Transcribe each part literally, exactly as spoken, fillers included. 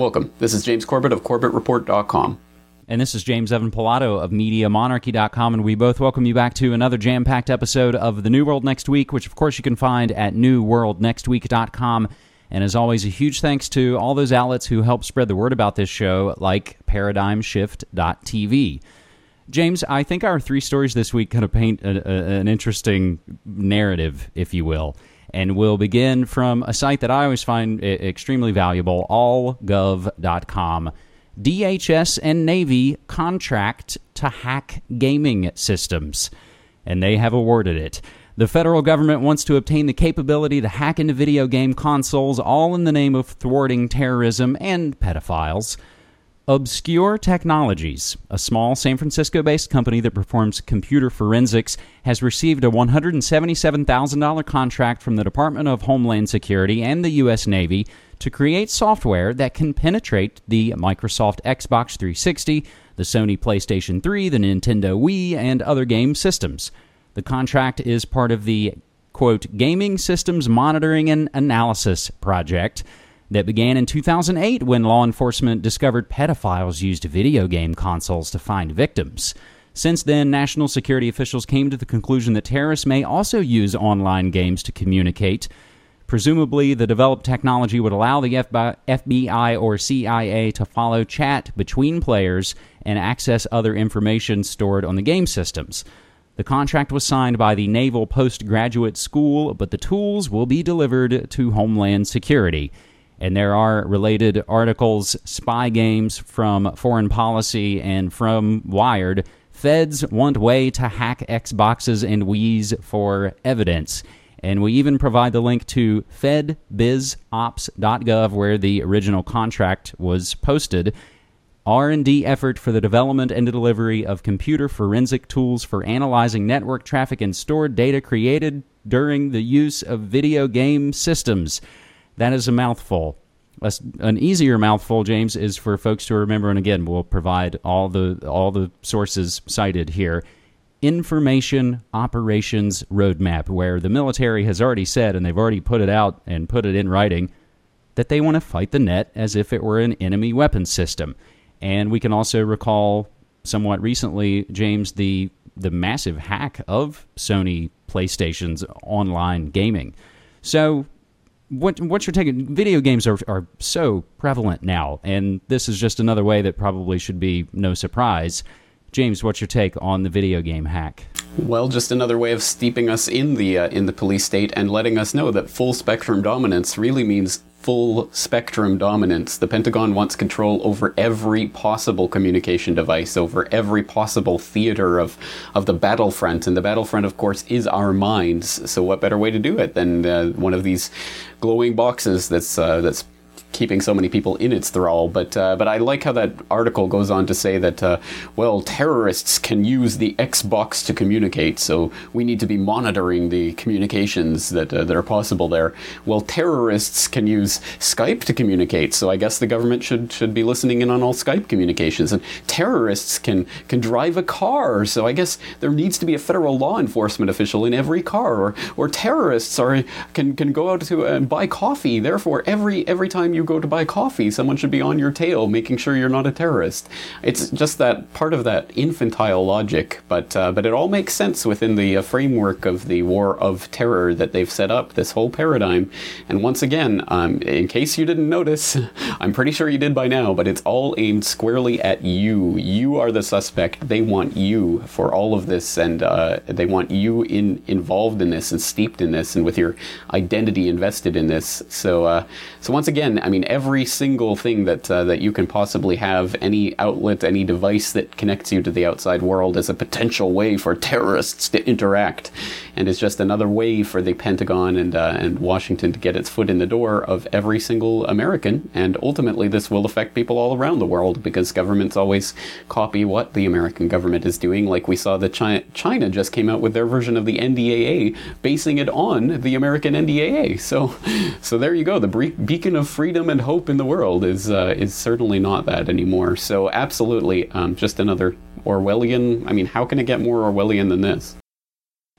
Welcome. This is James Corbett of Corbett Report dot com. And this is James Evan Pilato of Media Monarchy dot com, and we both welcome you back to another jam-packed episode of The New World Next Week, which, of course, you can find at new world next week dot com. And as always, a huge thanks to all those outlets who help spread the word about this show, like paradigm shift dot t v. James, I think our three stories this week kind of paint a, a, an interesting narrative, if you will. And we'll begin from a site that I always find extremely valuable, all gov dot com. D H S and Navy contract to hack gaming systems, and they have awarded it. The federal government wants to obtain the capability to hack into video game consoles, all in the name of thwarting terrorism and pedophiles. Obscure Technologies, a small San Francisco-based company that performs computer forensics, has received a one hundred seventy-seven thousand dollars contract from the Department of Homeland Security and the U S Navy to create software that can penetrate the Microsoft Xbox three sixty, the Sony PlayStation three, the Nintendo Wii, and other game systems. The contract is part of the, quote, Gaming Systems Monitoring and Analysis Project that began in two thousand eight when law enforcement discovered pedophiles used video game consoles to find victims. Since then, national security officials came to the conclusion that terrorists may also use online games to communicate. Presumably, the developed technology would allow the F B I or C I A to follow chat between players and access other information stored on the game systems. The contract was signed by the Naval Postgraduate School, but the tools will be delivered to Homeland Security. And there are related articles, spy games from Foreign Policy and from Wired. Feds want way to hack Xboxes and Wiis for evidence. And we even provide the link to fed biz ops dot gov, where the original contract was posted. R and D effort for the development and delivery of computer forensic tools for analyzing network traffic and stored data created during the use of video game systems. That is a mouthful. An easier mouthful, James, is for folks to remember, and again, we'll provide all the all the sources cited here. Information Operations Roadmap, where the military has already said, and they've already put it out and put it in writing, that they want to fight the net as if it were an enemy weapon system. And we can also recall somewhat recently, James, the the massive hack of Sony PlayStation's online gaming. So what what's your take? Video games are, are so prevalent now, and this is just another way that probably should be no surprise. James, what's your take on the video game hack? Well, just another way of steeping us in the uh, in the police state and letting us know that full spectrum dominance really means full spectrum dominance. The Pentagon wants control over every possible communication device, over every possible theater of of the battlefront. And the battlefront, of course, is our minds. So what better way to do it than uh, one of these glowing boxes that's uh, that's keeping so many people in its thrall. But uh, but I like how that article goes on to say that, uh, well, terrorists can use the Xbox to communicate, so we need to be monitoring the communications that uh, that are possible there. Well, terrorists can use Skype to communicate, so I guess the government should should be listening in on all Skype communications. And terrorists can can drive a car, so I guess there needs to be a federal law enforcement official in every car. Or or terrorists are can can go out to uh, buy coffee. Therefore, every every time you go to buy coffee, someone should be on your tail making sure you're not a terrorist. It's just that part of that infantile logic, but uh, but it all makes sense within the uh, framework of the war of terror that they've set up, this whole paradigm. And once again, um, in case you didn't notice, I'm pretty sure you did by now, but it's all aimed squarely at you. You are the suspect. They want you for all of this, and uh, they want you in involved in this and steeped in this and with your identity invested in this. So uh, so once again, I mean, every single thing that uh, that you can possibly have, any outlet, any device that connects you to the outside world, is a potential way for terrorists to interact, and is just another way for the Pentagon and uh, and Washington to get its foot in the door of every single American. And ultimately, this will affect people all around the world, because governments always copy what the American government is doing. Like we saw that China, China just came out with their version of the N D A A, basing it on the American N D A A. So, so there you go. The bre- beacon of freedom and hope in the world is uh, is certainly not that anymore. So absolutely, um, just another Orwellian. I mean, how can it get more Orwellian than this?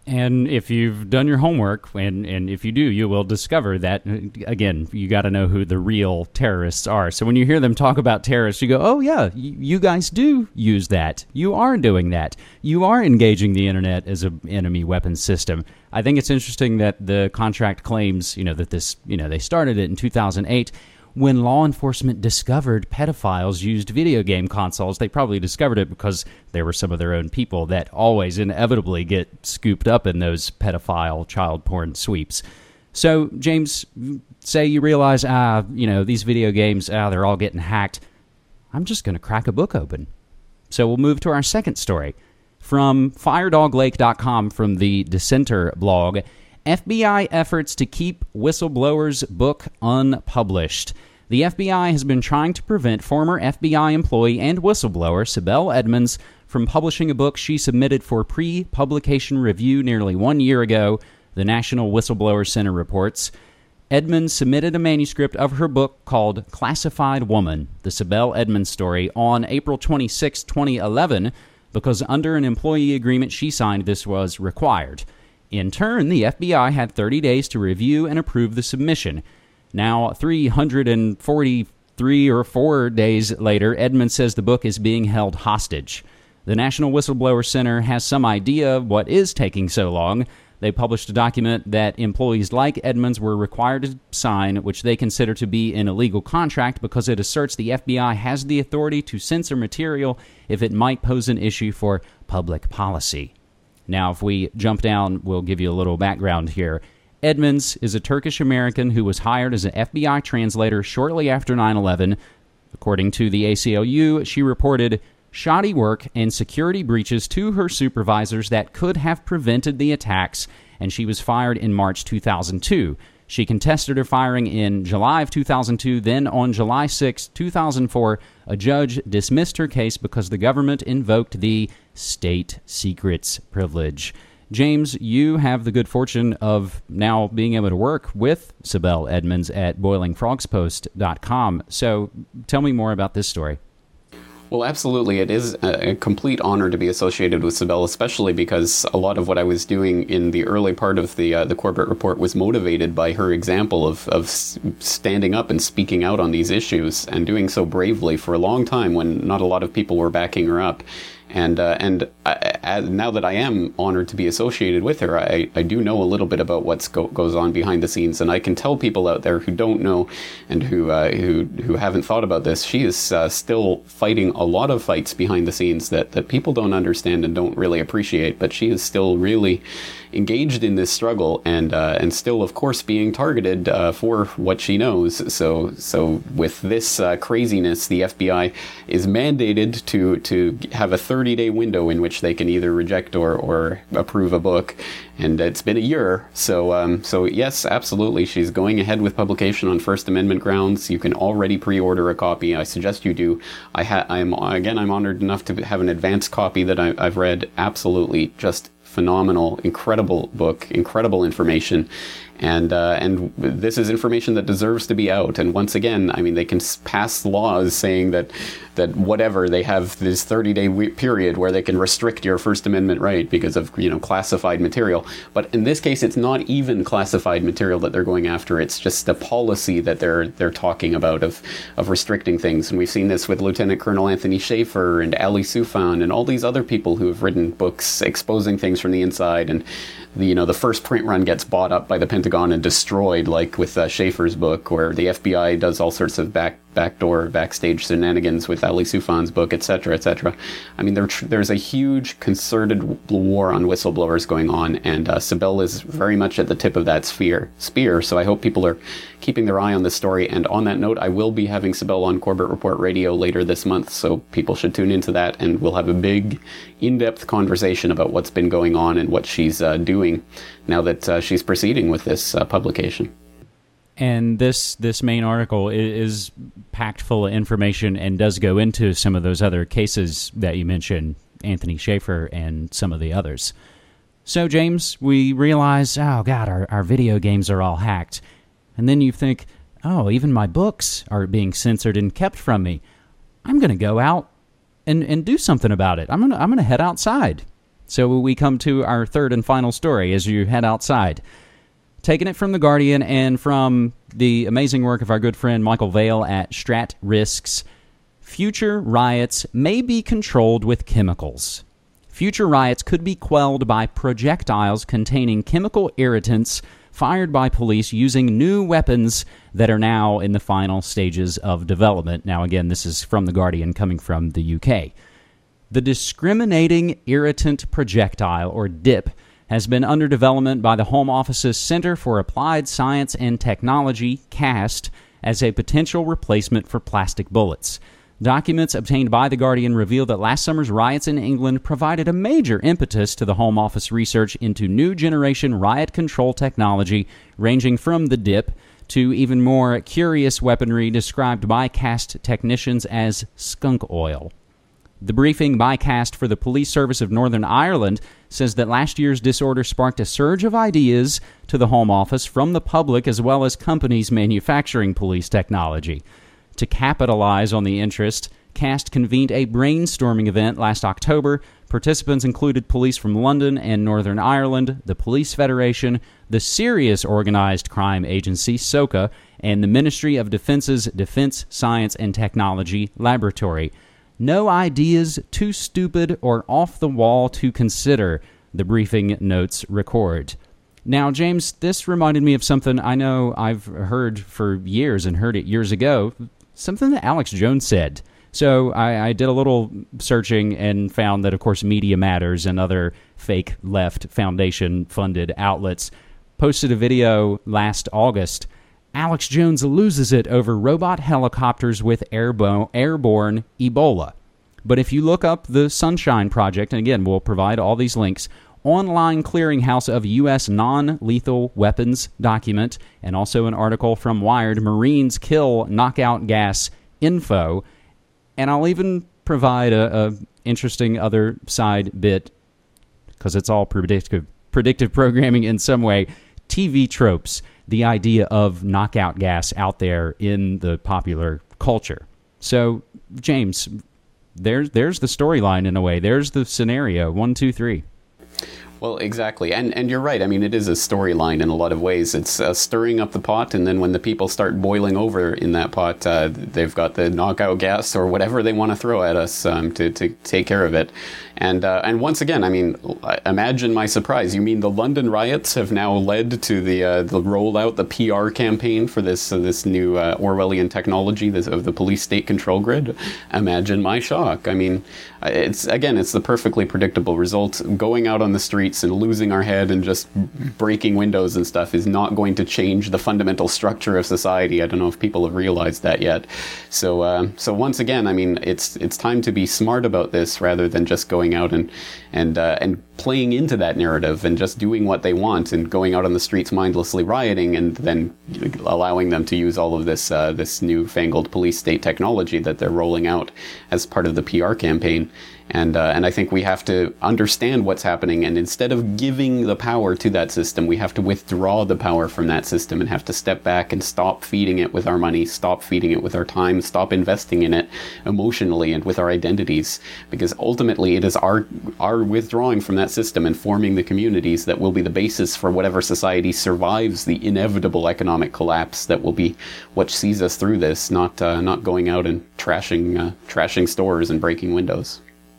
And if you've done your homework, and, and if you do, you will discover that, again, you got to know who the real terrorists are. So when you hear them talk about terrorists, you go, oh, yeah, you guys do use that. You are doing that. You are engaging the internet as an enemy weapons system. I think it's interesting that the contract claims, you know, that this, you know, they started it in two thousand eight. When law enforcement discovered pedophiles used video game consoles. They probably discovered it because there were some of their own people that always inevitably get scooped up in those pedophile child porn sweeps. So, James, say you realize, ah, you know, these video games, ah, they're all getting hacked. I'm just going to crack a book open. So we'll move to our second story. From firedog lake dot com, from the Dissenter blog, F B I efforts to keep whistleblower's book unpublished. The F B I has been trying to prevent former F B I employee and whistleblower Sibel Edmonds from publishing a book she submitted for pre-publication review nearly one year ago, the National Whistleblower Center reports. Edmonds submitted a manuscript of her book called Classified Woman, the Sibel Edmonds story, on April twenty-sixth, twenty eleven, because under an employee agreement she signed, this was required. In turn, the F B I had thirty days to review and approve the submission. Now, three hundred forty-three or four days later, Edmonds says the book is being held hostage. The National Whistleblower Center has some idea of what is taking so long. They published a document that employees like Edmonds were required to sign, which they consider to be an illegal contract because it asserts the F B I has the authority to censor material if it might pose an issue for public policy. Now, if we jump down, we'll give you a little background here. Edmonds is a Turkish-American who was hired as an F B I translator shortly after nine eleven. According to the A C L U, she reported shoddy work and security breaches to her supervisors that could have prevented the attacks, and she was fired in March two thousand two. She contested her firing in July of two thousand two. Then on July sixth, two thousand four, a judge dismissed her case because the government invoked the state secrets privilege. James, you have the good fortune of now being able to work with Sibel Edmonds at boiling frogs post dot com. So tell me more about this story. Well, absolutely. It is a complete honor to be associated with Sibel, especially because a lot of what I was doing in the early part of the uh, the Corbett Report was motivated by her example of, of standing up and speaking out on these issues, and doing so bravely for a long time when not a lot of people were backing her up. And uh, and I, I, now that I am honored to be associated with her, I, I do know a little bit about what go, goes on behind the scenes, and I can tell people out there who don't know and who uh, who who haven't thought about this. She is uh, still fighting a lot of fights behind the scenes that, that people don't understand and don't really appreciate. But she is still really engaged in this struggle, and uh, and still, of course, being targeted uh, for what she knows. So so with this uh, craziness, the F B I is mandated to to have a thirty-day window in which they can either reject or, or approve a book, and it's been a year. So um, so yes, absolutely, she's going ahead with publication on First Amendment grounds. You can already pre-order a copy. I suggest you do. I ha- I'm again, I'm honored enough to have an advanced copy that I, I've read. Absolutely, just phenomenal, incredible book, incredible information. And uh, and this is information that deserves to be out. And once again, I mean, they can pass laws saying that that whatever, they have this thirty-day we- period where they can restrict your First Amendment right because of, you know, classified material. But in this case, it's not even classified material that they're going after. It's just a policy that they're they're talking about of of restricting things. And we've seen this with Lieutenant Colonel Anthony Schaefer and Ali Soufan and all these other people who have written books exposing things from the inside. And the, you know, the first print run gets bought up by the Pentagon and destroyed, like with uh, Schaefer's book, where the F B I does all sorts of back backdoor, backstage shenanigans with Ali Soufan's book, et cetera, et cetera. I mean, there, there's a huge concerted war on whistleblowers going on, and uh, Sibel is very much at the tip of that sphere, spear. So I hope people are keeping their eye on this story. And on that note, I will be having Sibel on Corbett Report Radio later this month, so people should tune into that, and we'll have a big, in-depth conversation about what's been going on and what she's uh, doing now that uh, she's proceeding with this uh, publication. And this this main article is packed full of information and does go into some of those other cases that you mentioned, Anthony Schaefer and some of the others. So, James, we realize, oh, God, our, our video games are all hacked. And then you think, oh, even my books are being censored and kept from me. I'm going to go out and, and do something about it. I'm going to I'm going to head outside. So we come to our third and final story as you head outside. Taking it from The Guardian and from the amazing work of our good friend Michael Vale at Strat Risks, future riots may be controlled with chemicals. Future riots could be quelled by projectiles containing chemical irritants fired by police using new weapons that are now in the final stages of development. Now, again, this is from The Guardian, coming from the U K. The Discriminating Irritant Projectile, or D I P, has been under development by the Home Office's Center for Applied Science and Technology, CAST, as a potential replacement for plastic bullets. Documents obtained by The Guardian reveal that last summer's riots in England provided a major impetus to the Home Office research into new generation riot control technology, ranging from the D I P to even more curious weaponry described by CAST technicians as skunk oil. The briefing by CAST for the Police Service of Northern Ireland says that last year's disorder sparked a surge of ideas to the Home Office from the public as well as companies manufacturing police technology. To capitalize on the interest, CAST convened a brainstorming event last October. Participants included police from London and Northern Ireland, the Police Federation, the Serious Organized Crime Agency, SOCA, and the Ministry of Defense's Defense Science and Technology Laboratory. No ideas too stupid or off the wall to consider, the briefing notes record. Now, James, this reminded me of something I know I've heard for years and heard it years ago, something that Alex Jones said. So I, I did a little searching and found that, of course, Media Matters and other fake left foundation-funded outlets posted a video last August. Alex Jones loses it over robot helicopters with airborne, airborne Ebola. But if you look up the Sunshine Project, and again, we'll provide all these links, online clearinghouse of U S non-lethal weapons document, and also an article from Wired, Marines kill knockout gas info, and I'll even provide a, a interesting other side bit, because it's all predictive, predictive programming in some way, T V tropes, the idea of knockout gas out there in the popular culture. So, James, there's there's the storyline in a way. There's the scenario. One, two, three. Well, exactly. And and you're right. I mean, it is a storyline in a lot of ways. It's uh, stirring up the pot, and then when the people start boiling over in that pot, uh, they've got the knockout gas or whatever they want to throw at us um, to, to take care of it. And uh, and once again, I mean, imagine my surprise. You mean the London riots have now led to the uh, the rollout, the P R campaign for this uh, this new uh, Orwellian technology this, of the police state control grid? Imagine my shock. I mean, it's again, it's the perfectly predictable result. Going out on the streets and losing our head and just breaking windows and stuff is not going to change the fundamental structure of society. I don't know if people have realized that yet. So uh, so once again, I mean, it's it's time to be smart about this rather than just going out and and uh, and playing into that narrative and just doing what they want and going out on the streets mindlessly rioting and then allowing them to use all of this uh, this newfangled police state technology that they're rolling out as part of the P R campaign. And uh, and I think we have to understand what's happening, and instead of giving the power to that system, we have to withdraw the power from that system and have to step back and stop feeding it with our money, stop feeding it with our time, stop investing in it emotionally and with our identities, because ultimately it is our our withdrawing from that system and forming the communities that will be the basis for whatever society survives the inevitable economic collapse that will be what sees us through this, not uh, not going out and trashing uh, trashing stores and breaking windows.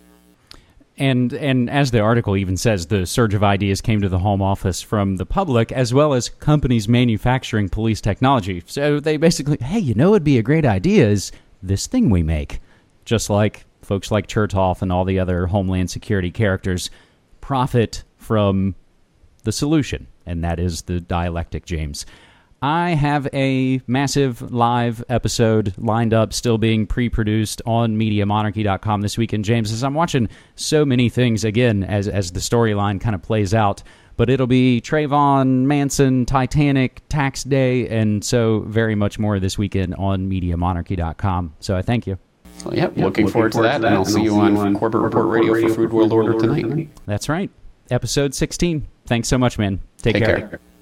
And and as the article even says, the surge of ideas came to the Home Office from the public as well as companies manufacturing police technology. So they basically, hey, you know, it'd be a great idea is this thing we make. Just like folks like Chertoff and all the other Homeland Security characters profit from the solution, and that is the dialectic, James. I have a massive live episode lined up, still being pre-produced on Media Monarchy dot com this weekend, James, as I'm watching so many things, again, as as the storyline kind of plays out. But it'll be Trayvon, Manson, Titanic, Tax Day, and so very much more this weekend on Media Monarchy dot com. So I thank you. Well, yep, yep, looking, looking forward, forward to that, and I'll see you on, on Corporate Report Radio, Radio for Food World Order tonight. tonight. That's right. Episode sixteen. Thanks so much, man. Take, Take care. care.